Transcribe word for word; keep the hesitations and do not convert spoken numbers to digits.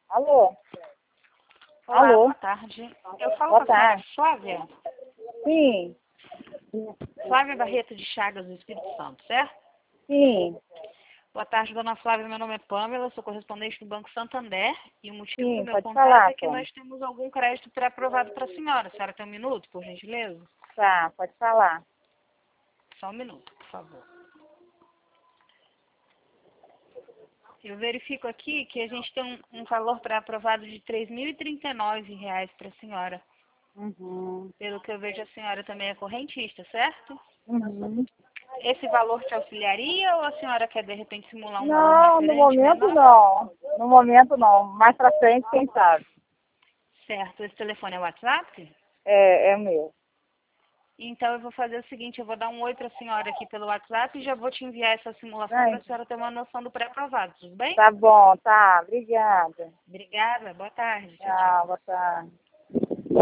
Alô? Olá, Alô? boa tarde. Eu falo Boa com a senhora tarde. Flávia. Sim, Flávia Barreto de Chagas, do Espírito Santo, certo? sim, Boa tarde, dona Flávia. Meu nome é Pamela, sou correspondente do Banco Santander. E o motivo do sim, meu pode contato falar, é que Tom. nós temos algum crédito pré-aprovado para a senhora. A senhora tem um minuto, por gentileza? Tá, pode falar. Só um minuto, por favor. Eu verifico aqui que a gente tem um, um valor pré-aprovado de três mil e trinta e nove reais para a senhora. Uhum, Pelo que eu vejo, a senhora também é correntista, certo? uhum. Esse valor te auxiliaria ou a senhora quer, de repente, simular um valor Não, no diferente, momento menor? não. No momento não. Mais pra frente, quem sabe? Certo. Esse telefone é o WhatsApp? É, é meu. Então eu vou fazer o seguinte, eu vou dar um oi para a senhora aqui pelo WhatsApp e já vou te enviar essa simulação para Ai, a senhora ter uma noção do pré-aprovado, tudo bem? tá bom, tá. Obrigada. Obrigada, boa tarde, tchau, tchau. Tchau, boa tarde.